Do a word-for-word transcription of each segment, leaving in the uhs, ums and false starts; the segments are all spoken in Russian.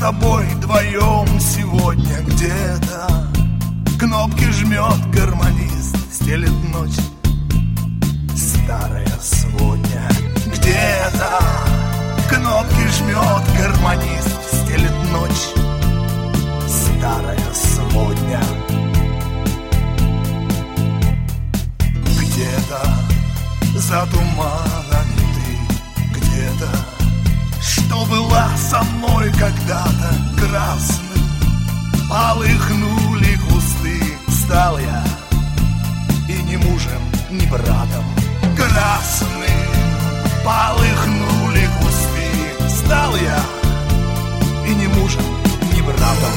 тобой вдвоем сегодня где-то. Кнопки жмет гармонист, стелет ночь старая сводня. Где-то кнопки жмет гармонист, стелет ночь старая сводня. Где-то за туманами ты, где-то, что была со мной когда-то красным. Полыхнули кусты, стал я и ни мужем, ни братом. Красным полыхнули кусты, стал я и ни мужем, ни братом.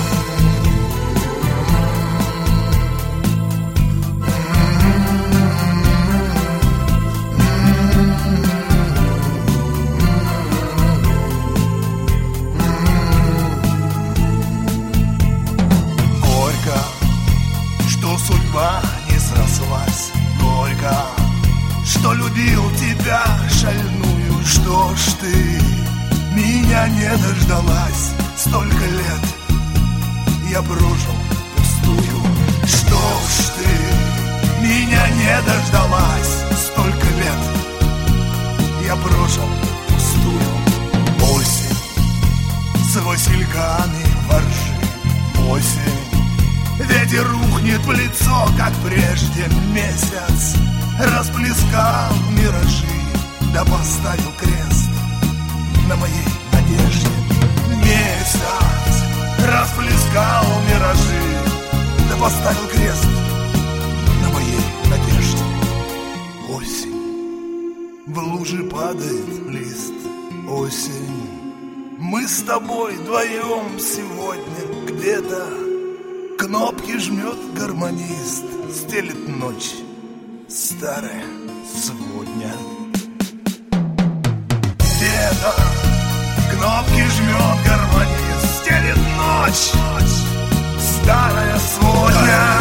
Судьба не срослась, горько, что любил тебя шальную. Что ж ты меня не дождалась? Столько лет я прожил пустую. Что ж ты меня не дождалась? Столько лет я прожил пустую. Осень с васильками воржи, осень. Ветер рухнет в лицо, как прежде. Месяц расплескал миражи, да поставил крест на моей надежде. Месяц расплескал миражи, да поставил крест на моей надежде. Осень, в луже падает лист. Осень, мы с тобой вдвоем сегодня где-то. Кнопки жмет гармонист, стелет ночь старая сводня. Где-то кнопки жмет гармонист, стелет ночь старая сводня.